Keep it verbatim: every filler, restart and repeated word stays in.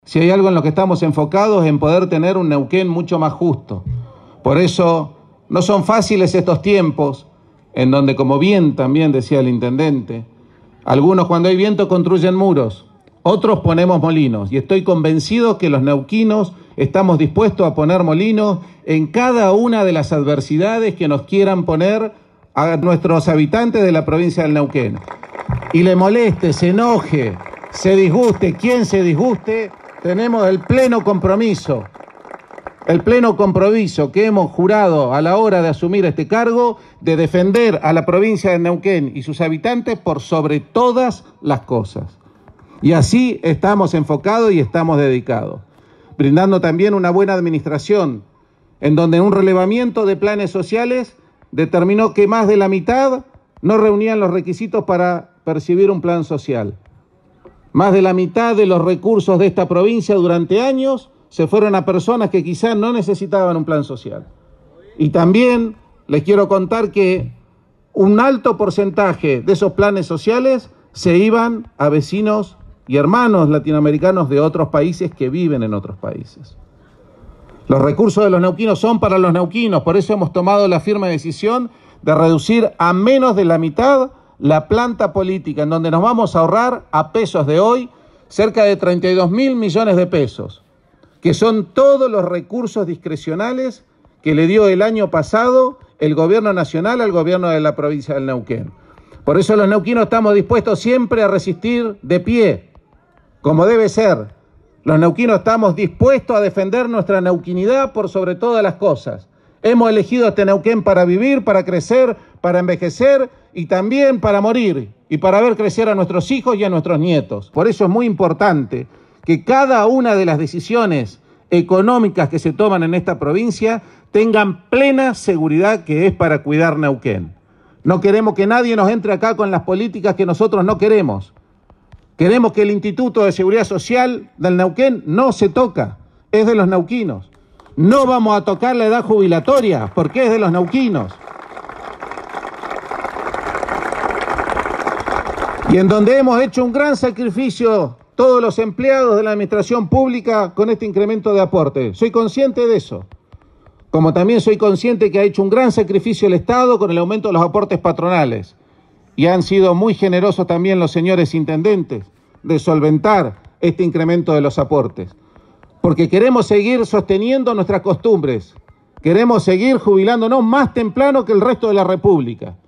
Si hay algo en lo que estamos enfocados en poder tener un Neuquén mucho más justo. Por eso no son fáciles estos tiempos en donde, como bien también decía el intendente, algunos cuando hay viento construyen muros, otros ponemos molinos, y estoy convencido que los neuquinos estamos dispuestos a poner molinos en cada una de las adversidades que nos quieran poner a nuestros habitantes de la provincia del Neuquén. Y le moleste, se enoje, se disguste, quien se disguste, tenemos el pleno compromiso, el pleno compromiso que hemos jurado a la hora de asumir este cargo de defender a la provincia de Neuquén y sus habitantes por sobre todas las cosas. Y así estamos enfocados y estamos dedicados, brindando también una buena administración, en donde un relevamiento de planes sociales determinó que más de la mitad no reunían los requisitos para percibir un plan social. Más de la mitad de los recursos de esta provincia durante años se fueron a personas que quizás no necesitaban un plan social. Y también les quiero contar que un alto porcentaje de esos planes sociales se iban a vecinos y hermanos latinoamericanos de otros países que viven en otros países. Los recursos de los neuquinos son para los neuquinos, por eso hemos tomado la firme decisión de reducir a menos de la mitad la planta política, en donde nos vamos a ahorrar a pesos de hoy cerca de treinta y dos mil millones de pesos, que son todos los recursos discrecionales que le dio el año pasado el gobierno nacional al gobierno de la provincia del Neuquén. Por eso los neuquinos estamos dispuestos siempre a resistir de pie, como debe ser. Los neuquinos estamos dispuestos a defender nuestra neuquinidad por sobre todas las cosas. Hemos elegido este Neuquén para vivir, para crecer, para envejecer y también para morir y para ver crecer a nuestros hijos y a nuestros nietos. Por eso es muy importante que cada una de las decisiones económicas que se toman en esta provincia tengan plena seguridad que es para cuidar Neuquén. No queremos que nadie nos entre acá con las políticas que nosotros no queremos. Queremos que el Instituto de Seguridad Social del Neuquén no se toca, es de los neuquinos. No vamos a tocar la edad jubilatoria porque es de los neuquinos. Y en donde hemos hecho un gran sacrificio todos los empleados de la administración pública con este incremento de aporte. Soy consciente de eso. Como también soy consciente que ha hecho un gran sacrificio el Estado con el aumento de los aportes patronales. Y han sido muy generosos también los señores intendentes de solventar este incremento de los aportes. Porque queremos seguir sosteniendo nuestras costumbres. Queremos seguir jubilándonos más temprano que el resto de la República.